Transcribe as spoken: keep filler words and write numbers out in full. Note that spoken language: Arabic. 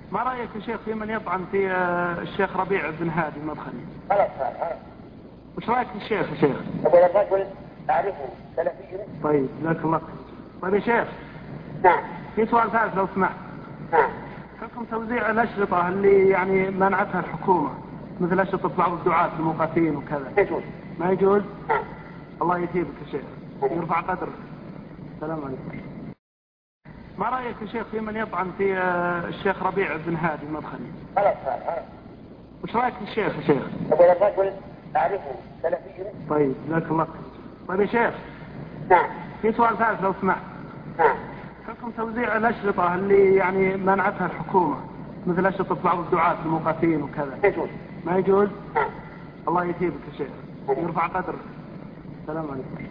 ما رأيك يا شيخ في من يطعن في الشيخ ربيع بن هادي المدخلي؟ خلاص خلاص. وش رأيك في الشيخ يا شيخ؟ أقول الرجل أعرفه سلفي. طيب جزاك الله. طيب يا شيخ. نعم. في سؤال ثالث لو سمحت. نعم. حكم توزيع الأشرطة اللي يعني منعتها الحكومة مثل أشرطة بعض الدعاة الموقفين وكذا. يجوز. ما يجوز؟ نعم. الله يثيبك يا شيخ. يرفع قدرك. السلام عليكم. ما رأيك يا شيخ في من يطعن في الشيخ ربيع بن هادي المدخلي؟ خلاص خلاص. وش رأيك في الشيخ يا شيخ؟ أقول الرجل أعرفه سلفي. طيب جزاك الله. طيب يا شيخ. نعم. في سؤال ثالث لو سمحت. نعم. حكم توزيع الأشرطة اللي يعني منعتها الحكومة مثل أشرطة بعض الدعاة الموقفين وكذا. يجوز. ما يجوز؟ نعم. الله يثيبك يا شيخ. يرفع قدرك. السلام عليكم.